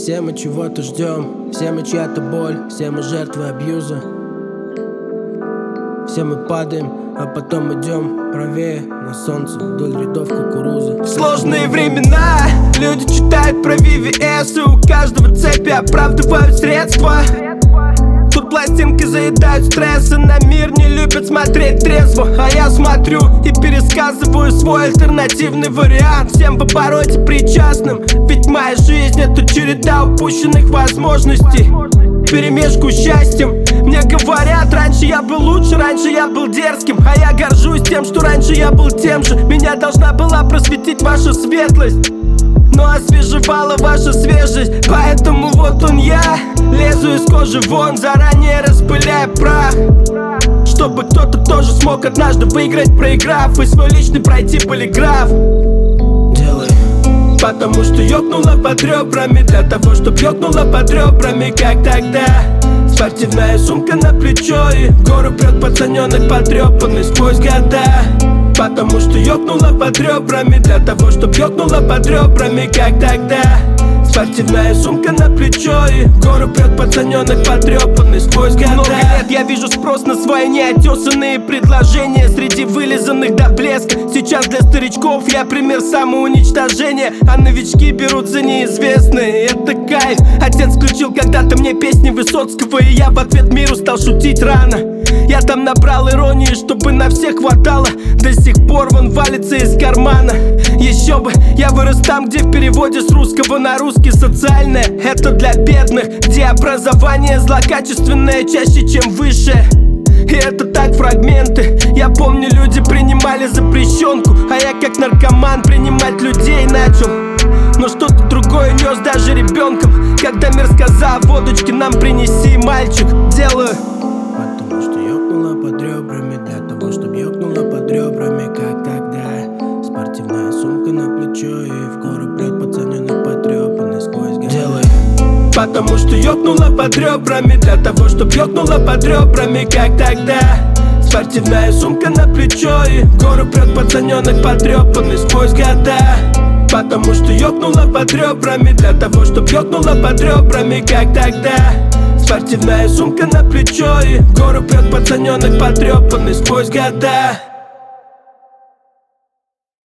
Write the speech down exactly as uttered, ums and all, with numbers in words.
Все мы чего-то ждем, все мы чья-то боль, все мы жертвы абьюза. Все мы падаем, а потом идем правее на солнце вдоль рядов кукурузы. Сложные времена, люди читают про ви ви эс, и у каждого цепи оправдывают средства. Тут пластинки заедают стрессы, на мир не любят смотреть трезво. А я смотрю и пересказываю свой альтернативный вариант. Всем побороться причастным, ведь моя жизнь — это череда упущенных возможностей, перемешку счастьем. Мне говорят, раньше я был лучше, раньше я был дерзким, а я горжусь тем, что раньше я был тем же. Меня должна была просветить ваша светлость, но освежевала ваша свежесть. Поэтому вот он я, лезу из кожи вон, заранее распыляя прах, чтобы кто-то тоже смог однажды выиграть, проиграв, и свой личный пройти полиграф. Делай. Потому что ёкнуло под ребрами, для того, чтоб ёкнуло под ребрами, как тогда. Спортивная сумка на плечо, и в гору прет пацанёнок потрёпанный сквозь года. Потому что ёкнуло под ребрами, для того, чтоб ёкнуло под ребрами, как тогда. Спортивная сумка на плечо, и в гору прет пацанёнок потрёпанный сквозь года. Много лет я вижу спрос на свои неотесанные предложения среди вылизанных до блеска. Сейчас для старичков я пример самоуничтожения, а новички берут за неизвестные. Это кайф. Отец включил когда-то мне песни Высоцкого, и я в ответ миру стал шутить рано. Я там набрал иронии, чтобы на всех хватало. До сих пор вон валится из кармана. Еще бы, я вырос там, где в переводе с русского на русский социальное — это для бедных, где образование злокачественное чаще, чем высшее. И это так фрагменты. Я помню, люди принимали запрещенку, а я как наркоман принимать людей начал. Но что-то другое нес даже ребенком, когда мир сказал: водочки нам принеси, мальчик. Делаю. Потому что ёкнуло под ребрами, для того, чтоб ёкнуло под ребрами, как тогда. Спортивная сумка на плечо, и в гору прет пацанёнок потрёпанный сквозь года. Делай. Потому что ёкнуло под ребрами, для того, чтоб ёкнуло под ребрами, как тогда. Спортивная сумка на плечо, и в гору прет пацанёнок потрёпанный сквозь года. Потому что ёкнуло под ребрами, для того, чтоб ёкнуло под ребрами, как тогда. Спортивная сумка на плечо, и в гору прет пацанёнок потрёпанный сквозь года.